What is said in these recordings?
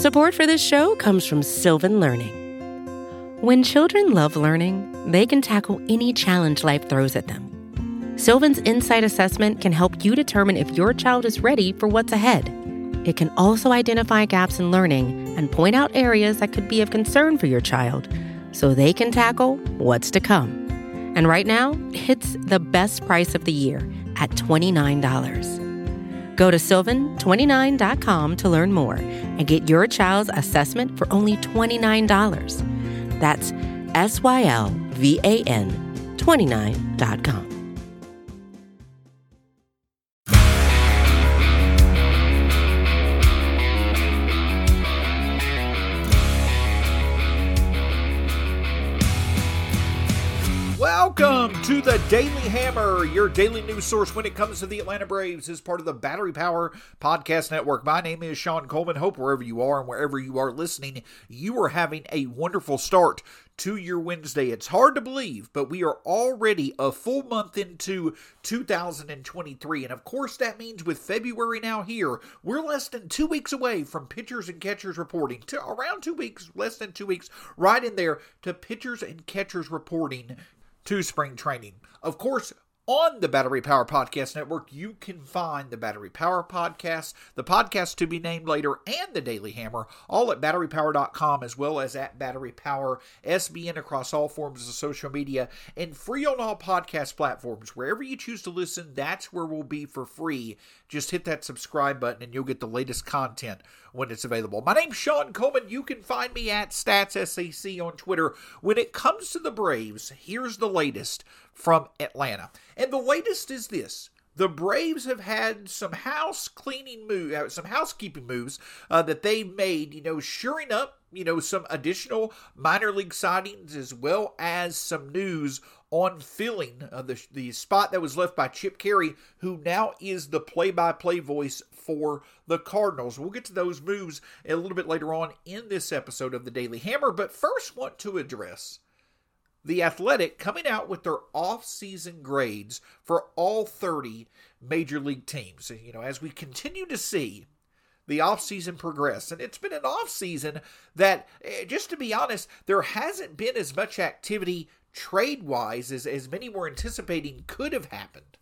Support for this show comes from Sylvan Learning. When children love learning, they can tackle any challenge life throws at them. Sylvan's Insight Assessment can help you determine if your child is ready for what's ahead. It can also identify gaps in learning and point out areas that could be of concern for your child so they can tackle what's to come. And right now, it's the best price of the year at $29. Go to sylvan29.com to learn more and get your child's assessment for only $29. That's SYLVAN 29.com. Welcome to the Daily Hammer, your daily news source when it comes to the Atlanta Braves as part of the Battery Power Podcast Network. My name is Sean Coleman. Hope wherever you are and wherever you are listening, you are having a wonderful start to your Wednesday. It's hard to believe, but we are already a full month into 2023. And of course, that means with February now here, we're less than 2 weeks away from pitchers and catchers reporting. To around 2 weeks, less than 2 weeks, right in there to pitchers and catchers reporting to spring training. Of course, on the Battery Power Podcast Network, you can find the Battery Power Podcast, the podcast to be named later, and the Daily Hammer, all at batterypower.com, as well as at Battery Power SBN across all forms of social media, and free on all podcast platforms. Wherever you choose to listen, that's where we'll be for free. Just hit that subscribe button and you'll get the latest content when it's available. My name's Sean Coleman. You can find me at StatsSAC on Twitter. When it comes to the Braves, here's the latest from Atlanta. And the latest is this. The Braves have had some housekeeping moves that they've made, shoring up, some additional minor league signings, as well as some news on filling the spot that was left by Chip Caray, who now is the play-by-play voice for the Cardinals. We'll get to those moves a little bit later on in this episode of the Daily Hammer, but first want to address The Athletic coming out with their off-season grades for all 30 major league teams. As we continue to see the offseason progress, and it's been an offseason that, just to be honest, there hasn't been as much activity trade-wise as many were anticipating could have happened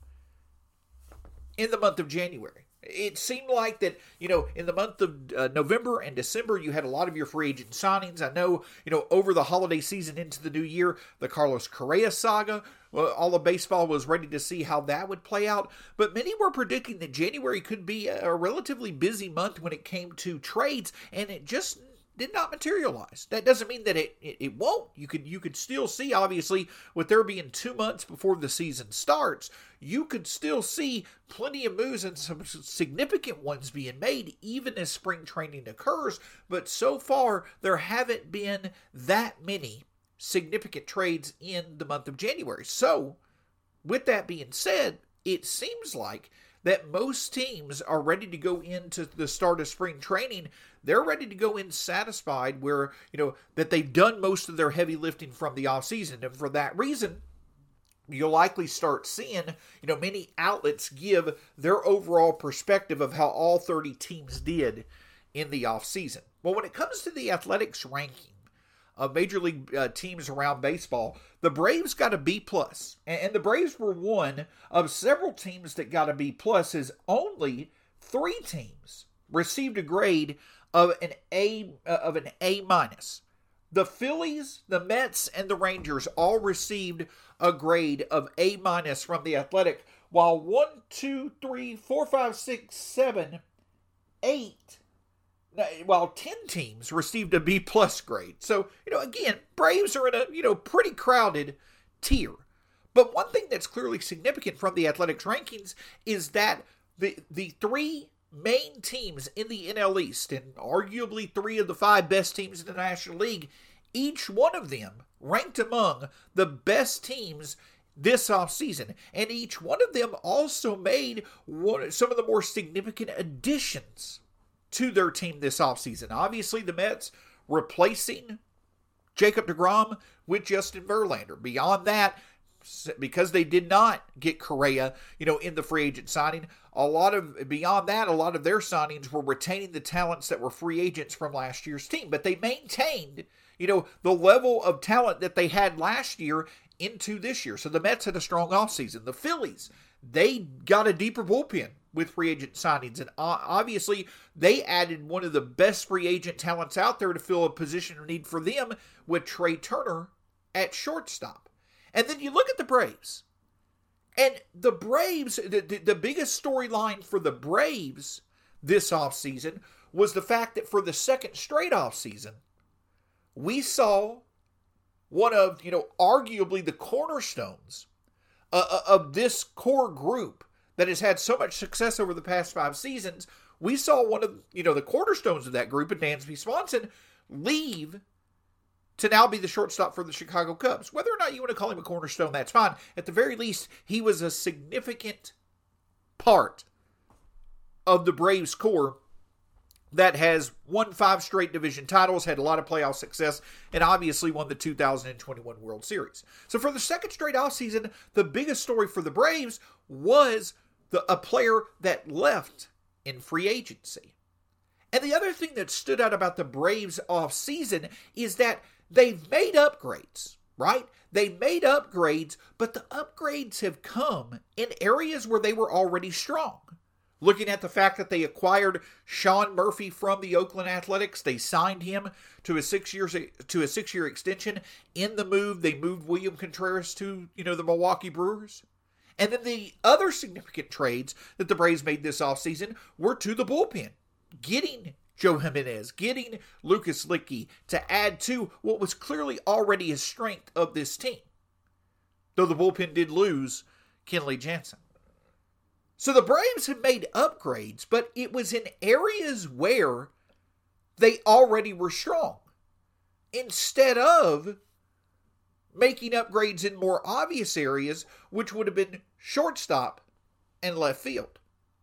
in the month of January. It seemed like that, in the month of November and December, you had a lot of your free agent signings. I know, over the holiday season into the new year, the Carlos Correa saga, all of baseball was ready to see how that would play out. But many were predicting that January could be a relatively busy month when it came to trades, and it just did not materialize. That doesn't mean that it won't. You could still see, obviously, with there being 2 months before the season starts, you could still see plenty of moves and some significant ones being made even as spring training occurs. But so far, there haven't been that many significant trades in the month of January. So, with that being said, it seems like that most teams are ready to go into the start of spring training. They're ready to go in satisfied where, that they've done most of their heavy lifting from the offseason. And for that reason, you'll likely start seeing, many outlets give their overall perspective of how all 30 teams did in the offseason. Well, when it comes to the Athletics ranking of major league teams around baseball, the Braves got a B+. And the Braves were one of several teams that got a B+, as only 3 teams received a grade of an A-. The Phillies, the Mets, and the Rangers all received a grade of A- from the Athletic, while 1, 2, 3, 4, 5, 6, 7, 8, while 10 teams received a B+ grade. So, again, Braves are in a, pretty crowded tier. But one thing that's clearly significant from the Athletics rankings is that the 3 main teams in the NL East, and arguably 3 of the 5 best teams in the National League, each one of them ranked among the best teams this offseason. And each one of them also made some of the more significant additions to their team this offseason. Obviously, the Mets replacing Jacob deGrom with Justin Verlander. Beyond that, because they did not get Correa, in the free agent signing, beyond that, a lot of their signings were retaining the talents that were free agents from last year's team. But they maintained, the level of talent that they had last year into this year. So the Mets had a strong offseason. The Phillies, they got a deeper bullpen with free agent signings. And obviously, they added one of the best free agent talents out there to fill a position of need for them with Trey Turner at shortstop. And then you look at the Braves. And the Braves, the biggest storyline for the Braves this offseason was the fact that for the second straight offseason, we saw one of, arguably the cornerstones of this core group that has had so much success over the past 5 seasons. We saw one of, the cornerstones of that group, Dansby Swanson, leave to now be the shortstop for the Chicago Cubs. Whether or not you want to call him a cornerstone, that's fine. At the very least, he was a significant part of the Braves core that has won 5 straight division titles, had a lot of playoff success, and obviously won the 2021 World Series. So for the second straight offseason, the biggest story for the Braves was a player that left in free agency. And the other thing that stood out about the Braves offseason is that they've made upgrades, right? They made upgrades, but the upgrades have come in areas where they were already strong. Looking at the fact that they acquired Sean Murphy from the Oakland Athletics, they signed him to a 6-year extension. In the move, they moved William Contreras to, the Milwaukee Brewers. And then the other significant trades that the Braves made this offseason were to the bullpen, getting Joe Jimenez, getting Lucas Luetge to add to what was clearly already a strength of this team. Though the bullpen did lose Kenley Jansen. So the Braves have made upgrades, but it was in areas where they already were strong. Instead of making upgrades in more obvious areas, which would have been shortstop and left field.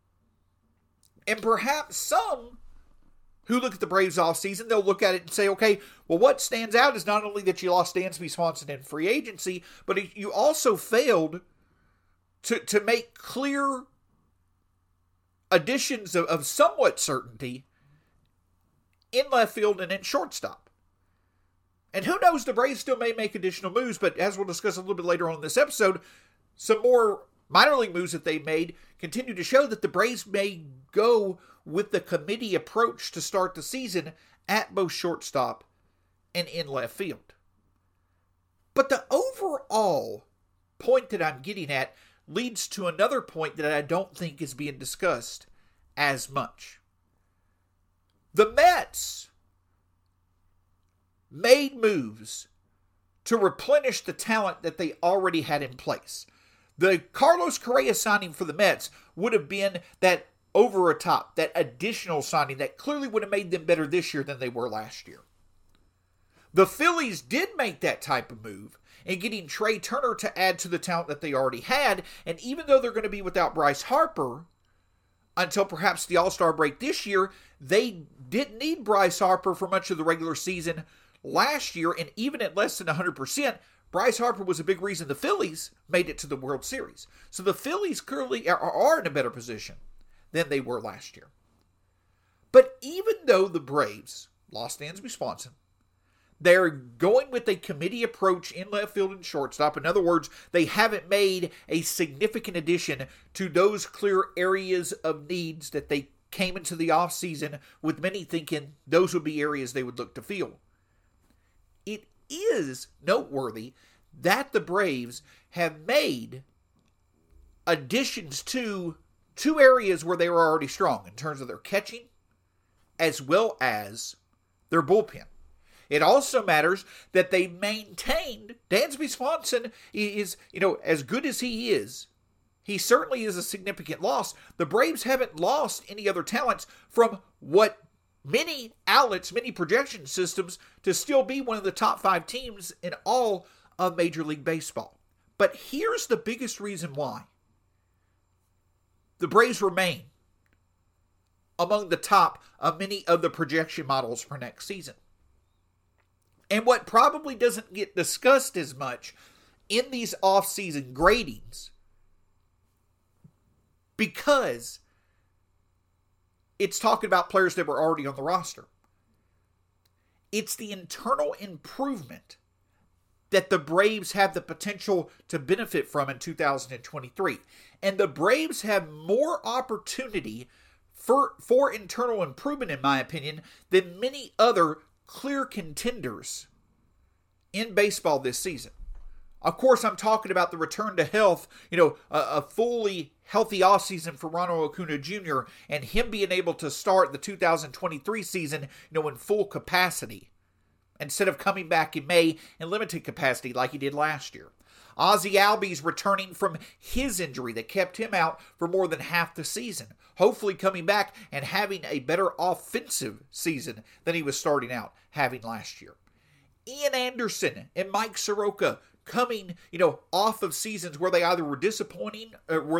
And perhaps some who look at the Braves offseason, they'll look at it and say, okay, well, what stands out is not only that you lost Dansby Swanson in free agency, but you also failed to make clear additions of somewhat certainty in left field and in shortstop. And who knows, the Braves still may make additional moves, but as we'll discuss a little bit later on in this episode, some more minor league moves that they made continue to show that the Braves may go with the committee approach to start the season at both shortstop and in left field. But the overall point that I'm getting at leads to another point that I don't think is being discussed as much. The Mets made moves to replenish the talent that they already had in place. The Carlos Correa signing for the Mets would have been that over a top, that additional signing that clearly would have made them better this year than they were last year. The Phillies did make that type of move in getting Trey Turner to add to the talent that they already had, and even though they're going to be without Bryce Harper until perhaps the All-Star break this year, they didn't need Bryce Harper for much of the regular season last year, and even at less than 100%, Bryce Harper was a big reason the Phillies made it to the World Series. So the Phillies clearly are in a better position than they were last year. But even though the Braves lost Dansby Swanson, they're going with a committee approach in left field and shortstop. In other words, they haven't made a significant addition to those clear areas of needs that they came into the offseason with many thinking those would be areas they would look to fill. It is noteworthy that the Braves have made additions to 2 areas where they were already strong in terms of their catching as well as their bullpen. It also matters that they maintained Dansby Swanson is, as good as he is, he certainly is a significant loss. The Braves haven't lost any other talents from what many outlets, many projection systems, to still be one of the top 5 teams in all of Major League Baseball. But here's the biggest reason why the Braves remain among the top of many of the projection models for next season. And what probably doesn't get discussed as much in these off-season gradings because it's talking about players that were already on the roster. It's the internal improvement that the Braves have the potential to benefit from in 2023. And the Braves have more opportunity for internal improvement, in my opinion, than many other clear contenders in baseball this season. Of course, I'm talking about the return to health, a fully healthy offseason for Ronald Acuna Jr. and him being able to start the 2023 season, in full capacity instead of coming back in May in limited capacity like he did last year. Ozzie Albies returning from his injury that kept him out for more than half the season, hopefully coming back and having a better offensive season than he was starting out having last year. Ian Anderson and Mike Soroka coming, off of seasons where they either were disappointing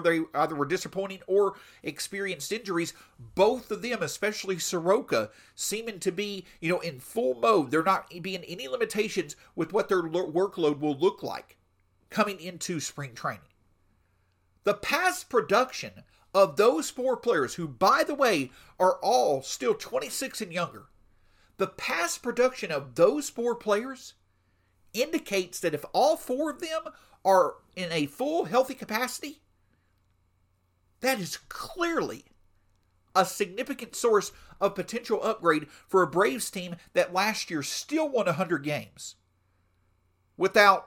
or experienced injuries. Both of them, especially Soroka, seeming to be, in full mode. There not being any limitations with what their workload will look like coming into spring training. The past production of those four players, who, by the way, are all still 26 and younger, the past production of those four players indicates that if all four of them are in a full healthy capacity, that is clearly a significant source of potential upgrade for a Braves team that last year still won 100 games without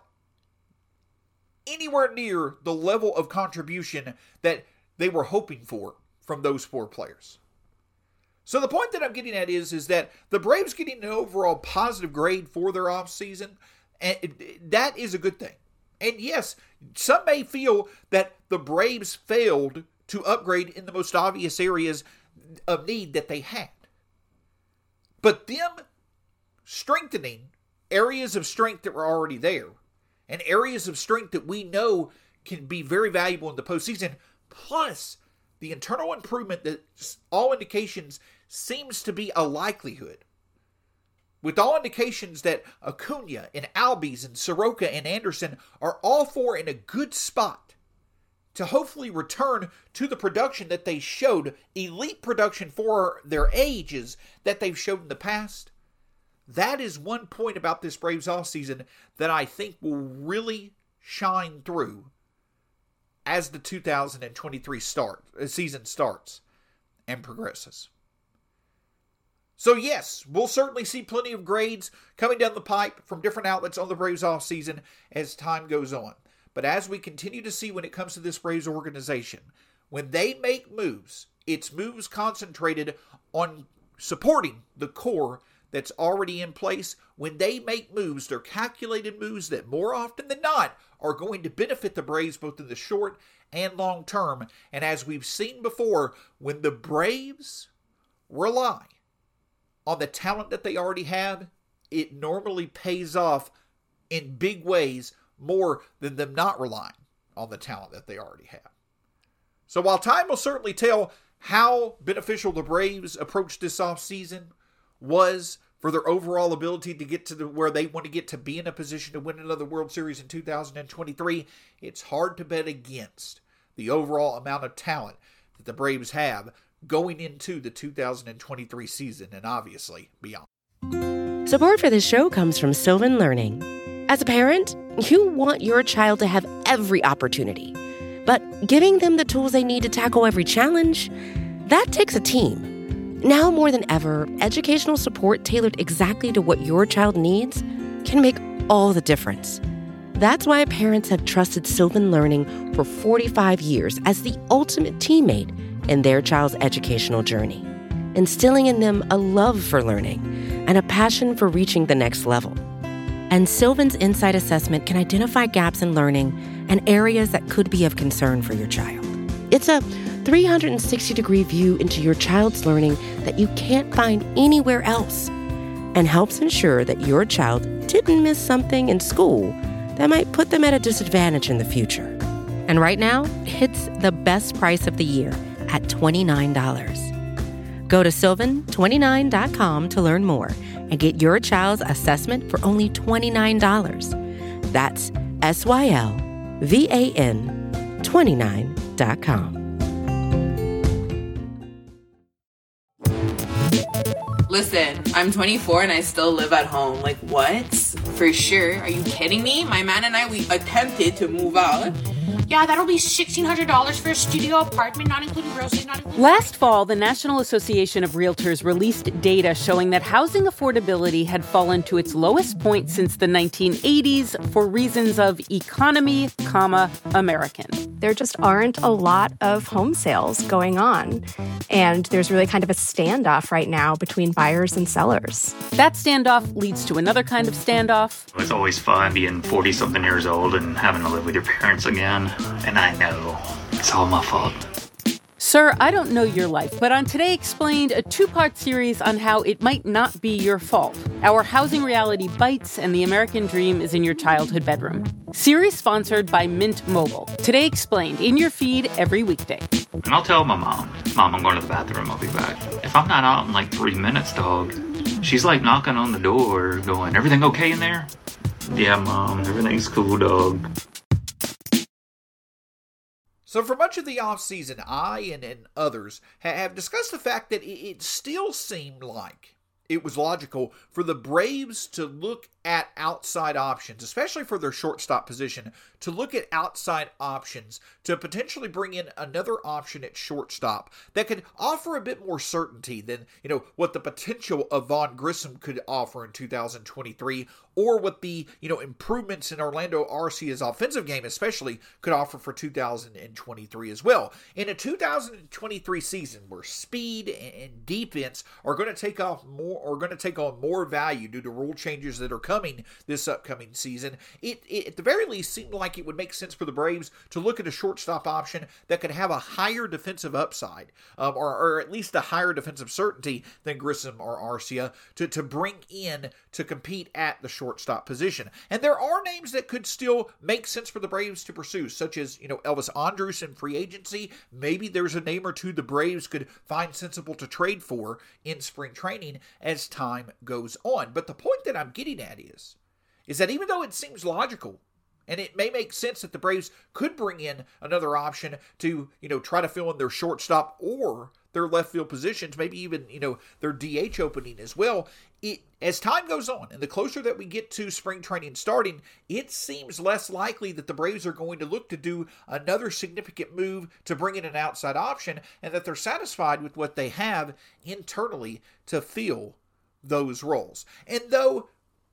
anywhere near the level of contribution that they were hoping for from those four players. So the point that I'm getting at is that the Braves getting an overall positive grade for their offseason, and that is a good thing. And yes, some may feel that the Braves failed to upgrade in the most obvious areas of need that they had. But them strengthening areas of strength that were already there, and areas of strength that we know can be very valuable in the postseason, plus the internal improvement that all indications seems to be a likelihood. With all indications that Acuna and Albies and Soroka and Anderson are all four in a good spot to hopefully return to the production that they showed, elite production for their ages that they've showed in the past. That is one point about this Braves offseason that I think will really shine through as the 2023 season starts and progresses. So yes, we'll certainly see plenty of grades coming down the pipe from different outlets on the Braves offseason as time goes on. But as we continue to see when it comes to this Braves organization, when they make moves, it's moves concentrated on supporting the core that's already in place. When they make moves, they're calculated moves that more often than not are going to benefit the Braves both in the short and long term. And as we've seen before, when the Braves rely on the talent that they already have, it normally pays off in big ways more than them not relying on the talent that they already have. So while time will certainly tell how beneficial the Braves approach this offseason was for their overall ability to get to where they want to get to be in a position to win another World Series in 2023, it's hard to bet against the overall amount of talent that the Braves have going into the 2023 season and obviously beyond. Support for this show comes from Sylvan Learning. As a parent, you want your child to have every opportunity, but giving them the tools they need to tackle every challenge, that takes a team. Now more than ever, educational support tailored exactly to what your child needs can make all the difference. That's why parents have trusted Sylvan Learning for 45 years as the ultimate teammate in their child's educational journey, instilling in them a love for learning and a passion for reaching the next level. And Sylvan's Insight Assessment can identify gaps in learning and areas that could be of concern for your child. It's a 360-degree view into your child's learning that you can't find anywhere else, and helps ensure that your child didn't miss something in school that might put them at a disadvantage in the future. And right now, it's the best price of the year at $29. Go to sylvan29.com to learn more and get your child's assessment for only $29. That's SYLVAN29.com. Listen, I'm 24 and I still live at home. Like, what? For sure. Are you kidding me? My man and I, we attempted to move out. Yeah, that'll be $1,600 for a studio apartment, not including groceries, not including... Last fall, the National Association of Realtors released data showing that housing affordability had fallen to its lowest point since the 1980s for reasons of economy, American. There just aren't a lot of home sales going on, and there's really kind of a standoff right now between buyers and sellers. That standoff leads to another kind of standoff. It's always fun being 40-something years old and having to live with your parents again. And I know it's all my fault. Sir, I don't know your life, but on Today Explained, a two-part series on how it might not be your fault. Our housing reality bites and the American dream is in your childhood bedroom. Series sponsored by Mint Mobile. Today Explained, in your feed every weekday. And I'll tell my mom, I'm going to the bathroom, I'll be back. If I'm not out in like 3 minutes, dog, she's like knocking on the door going, everything okay in there? Yeah, Mom, everything's cool, dog. So for much of the offseason, I and others have discussed the fact that it still seemed like it was logical for the Braves to look at outside options, especially for their shortstop position, to look at outside options to potentially bring in another option at shortstop that could offer a bit more certainty than, what the potential of Vaughn Grissom could offer in 2023, or what the, improvements in Orlando Arcia's offensive game especially could offer for 2023 as well. In a 2023 season where speed and defense are going to take on more value due to rule changes that are coming this upcoming season, it at the very least seemed like it would make sense for the Braves to look at a shortstop option that could have a higher defensive upside, or at least a higher defensive certainty than Grissom or Arcia to bring in to compete at the shortstop position. And there are names that could still make sense for the Braves to pursue, such as, Elvis Andrus in free agency. Maybe there's a name or two the Braves could find sensible to trade for in spring training as time goes on. But the point that I'm getting at is that even though it seems logical, and it may make sense that the Braves could bring in another option to, try to fill in their shortstop or their left field positions, maybe even, their DH opening as well. As time goes on and the closer that we get to spring training starting, it seems less likely that the Braves are going to look to do another significant move to bring in an outside option, and that they're satisfied with what they have internally to fill those roles. And though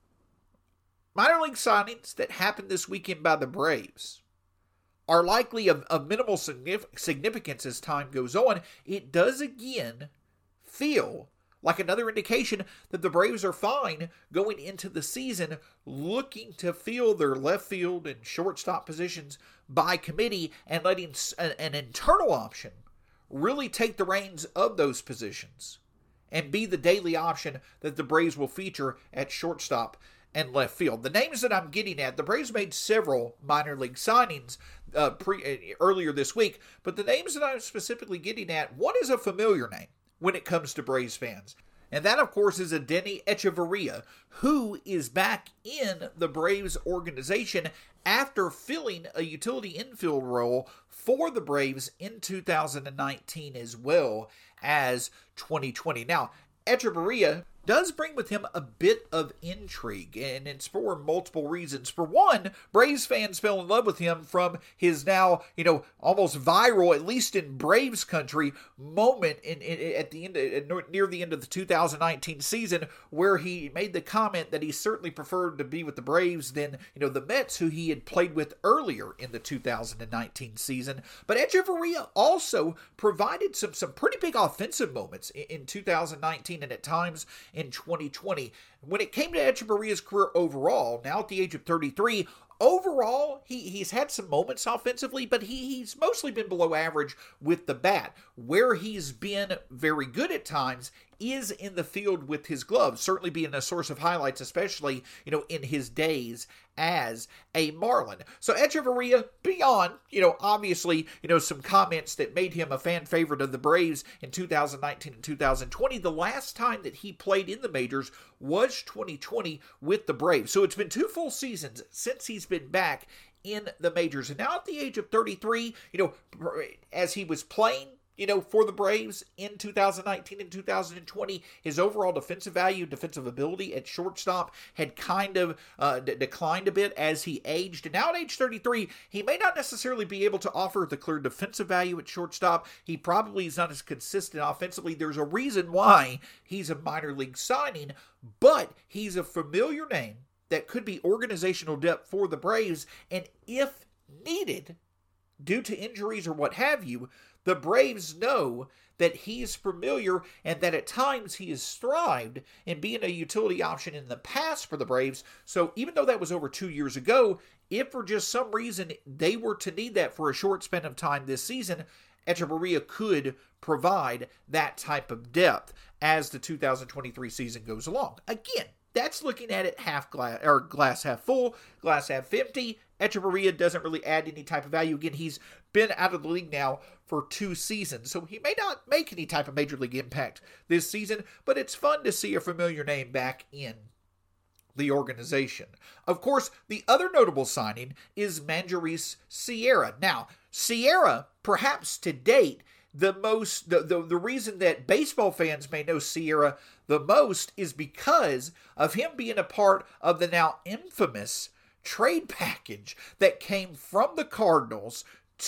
minor league signings that happened this weekend by the Braves are likely of minimal significance as time goes on, it does again feel like another indication that the Braves are fine going into the season, looking to fill their left field and shortstop positions by committee and letting an internal option really take the reins of those positions and be the daily option that the Braves will feature at shortstop and left field. The names that I'm getting at, the Braves made several minor league signings earlier this week, but the names that I'm specifically getting at, one is a familiar name when it comes to Braves fans. And that, of course, is Adeiny Hechavarria, who is back in the Braves organization after filling a utility infield role for the Braves in 2019 as well as 2020. Now, Hechavarria does bring with him a bit of intrigue, and it's for multiple reasons. For one, Braves fans fell in love with him from his now, almost viral, at least in Braves country, moment at the end, near the end of the 2019 season, where he made the comment that he certainly preferred to be with the Braves than, the Mets, who he had played with earlier in the 2019 season. But Hechavarria also provided some pretty big offensive moments in 2019 and at times in 2020. When it came to Hechavarria's career overall, now at the age of 33, overall, he's had some moments offensively, but he's mostly been below average with the bat. Where he's been very good at times is in the field with his gloves, certainly being a source of highlights, especially, in his days as a Marlin. So Hechavarria, beyond, obviously, some comments that made him a fan favorite of the Braves in 2019 and 2020, the last time that he played in the majors was 2020 with the Braves. So it's been 2 full seasons since he's been back in the majors. And now at the age of 33, as he was playing, for the Braves in 2019 and 2020, his overall defensive value, defensive ability at shortstop had kind of declined a bit as he aged. And now at age 33, he may not necessarily be able to offer the clear defensive value at shortstop. He probably is not as consistent offensively. There's a reason why he's a minor league signing, but he's a familiar name that could be organizational depth for the Braves. And if needed, due to injuries or what have you, the Braves know that he is familiar and that at times he has thrived in being a utility option in the past for the Braves. So even though that was over 2 years ago, if for just some reason they were to need that for a short span of time this season, Hechavarria could provide that type of depth as the 2023 season goes along. Again, that's looking at it half glass, or glass half full, glass half empty. Hechavarria doesn't really add any type of value. Again, he's been out of the league now for 2 seasons, so he may not make any type of major league impact this season, but it's fun to see a familiar name back in the organization. Of course, the other notable signing is Magneuris Sierra. Now, Sierra, perhaps to date, the reason that baseball fans may know Sierra the most is because of him being a part of the now infamous trade package that came from the Cardinals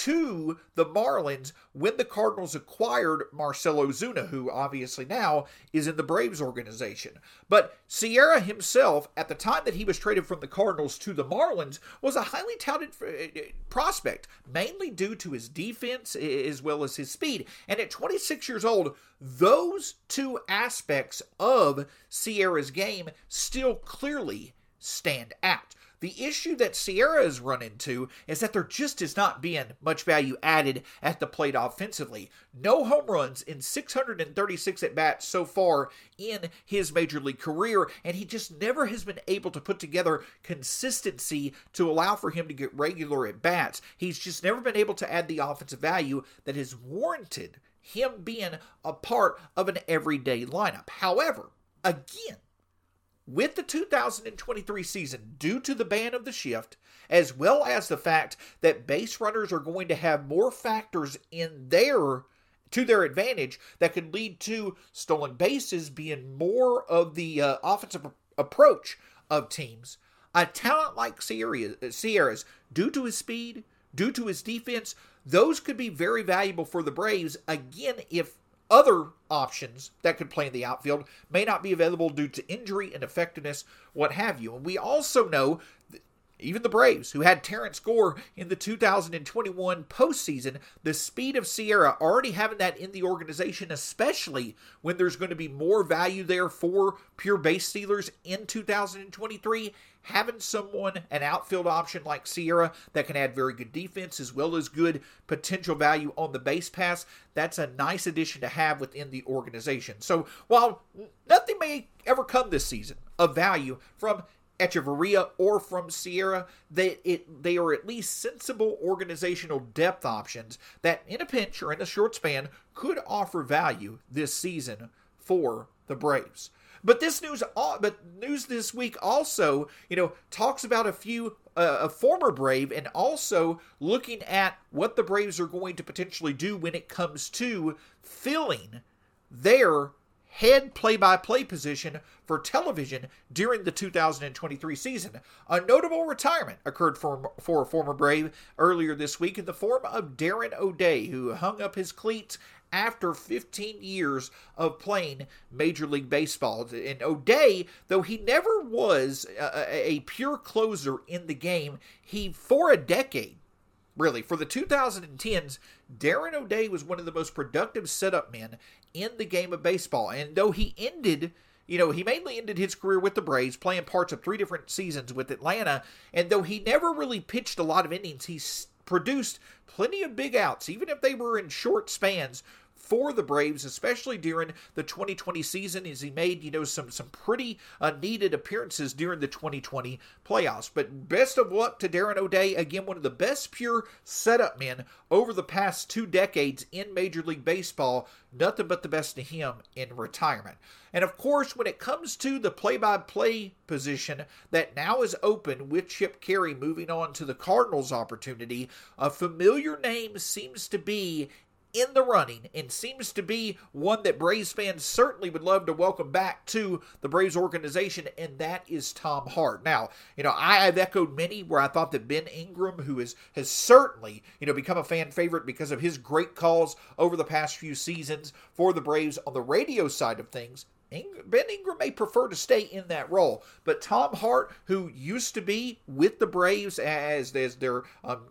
to the Marlins when the Cardinals acquired Marcell Ozuna, who obviously now is in the Braves organization. But Sierra himself, at the time that he was traded from the Cardinals to the Marlins, was a highly touted prospect, mainly due to his defense as well as his speed. And at 26 years old, those 2 aspects of Sierra's game still clearly stand out. The issue that Sierra has run into is that there just is not being much value added at the plate offensively. No home runs in 636 at-bats so far in his major league career, and he just never has been able to put together consistency to allow for him to get regular at-bats. He's just never been able to add the offensive value that has warranted him being a part of an everyday lineup. However, again, with the 2023 season, due to the ban of the shift, as well as the fact that base runners are going to have more factors to their advantage that could lead to stolen bases being more of the offensive approach of teams, a talent like Sierra's, due to his speed, due to his defense, those could be very valuable for the Braves, again, if other options that could play in the outfield may not be available due to injury, ineffectiveness, what have you. And we also know even the Braves, who had Terrence Gore in the 2021 postseason, the speed of Sierra, already having that in the organization, especially when there's going to be more value there for pure base stealers in 2023, having someone, an outfield option like Sierra, that can add very good defense as well as good potential value on the base pass, that's a nice addition to have within the organization. So while nothing may ever come this season of value from Hechavarria or from Sierra, they are at least sensible organizational depth options that in a pinch or in a short span could offer value this season for the Braves. But news this week also, talks about a former Brave, and also looking at what the Braves are going to potentially do when it comes to filling their head play-by-play position for television during the 2023 season. A notable retirement occurred for a former Brave earlier this week in the form of Darren O'Day, who hung up his cleats after 15 years of playing Major League Baseball. And O'Day, though he never was a pure closer in the game, for a decade, really, for the 2010s, Darren O'Day was one of the most productive setup men in the game of baseball. And though he mainly ended his career with the Braves, playing parts of 3 different seasons with Atlanta, and though he never really pitched a lot of innings, he produced plenty of big outs, even if they were in short spans, for the Braves, especially during the 2020 season, as he made, some pretty needed appearances during the 2020 playoffs. But best of luck to Darren O'Day, again, one of the best pure setup men over the past 2 decades in Major League Baseball. Nothing but the best to him in retirement. And of course, when it comes to the play-by-play position that now is open with Chip Caray moving on to the Cardinals opportunity, a familiar name seems to be in the running and seems to be one that Braves fans certainly would love to welcome back to the Braves organization, and that is Tom Hart. Now, I've echoed many where I thought that Ben Ingram, who has certainly, become a fan favorite because of his great calls over the past few seasons for the Braves on the radio side of things, Ben Ingram may prefer to stay in that role, but Tom Hart, who used to be with the Braves as their,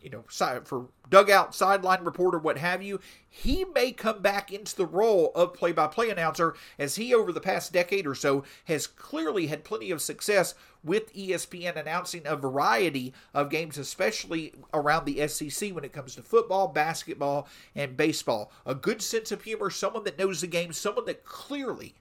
for dugout, sideline reporter, what have you, he may come back into the role of play-by-play announcer, as he, over the past decade or so, has clearly had plenty of success with ESPN announcing a variety of games, especially around the SEC when it comes to football, basketball, and baseball. A good sense of humor, someone that knows the game, someone that clearly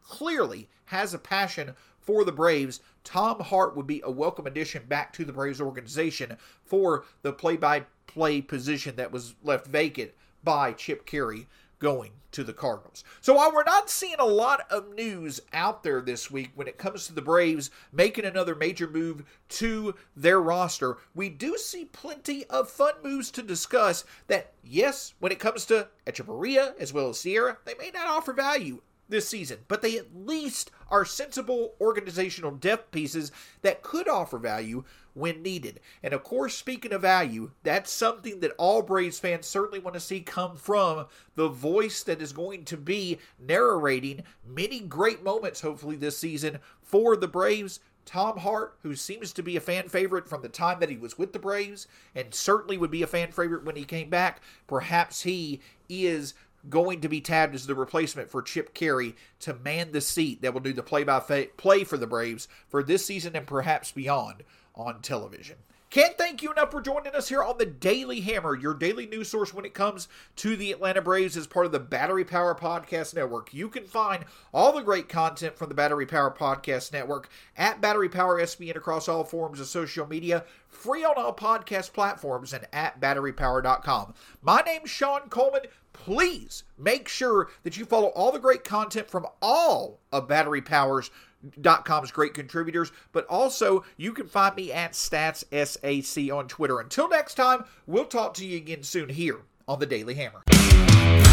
has a passion for the Braves. Tom Hart would be a welcome addition back to the Braves organization for the play-by-play position that was left vacant by Chip Caray going to the Cardinals. So while we're not seeing a lot of news out there this week when it comes to the Braves making another major move to their roster, we do see plenty of fun moves to discuss that, yes, when it comes to Echeverria as well as Sierra, they may not offer value this season, but they at least are sensible organizational depth pieces that could offer value when needed. And of course, speaking of value, that's something that all Braves fans certainly want to see come from the voice that is going to be narrating many great moments, hopefully this season, for the Braves. Tom Hart, who seems to be a fan favorite from the time that he was with the Braves, and certainly would be a fan favorite when he came back. Perhaps he is going to be tabbed as the replacement for Chip Caray to man the seat that will do the play-by-play for the Braves for this season and perhaps beyond on television. Can't thank you enough for joining us here on the Daily Hammer, your daily news source when it comes to the Atlanta Braves as part of the Battery Power Podcast Network. You can find all the great content from the Battery Power Podcast Network at Battery Power SBN across all forms of social media, free on all podcast platforms, and at batterypower.com. My name's Sean Coleman. Please make sure that you follow all the great content from all of BatteryPowers.com's great contributors, but also you can find me at StatsSAC on Twitter. Until next time, we'll talk to you again soon here on the Daily Hammer.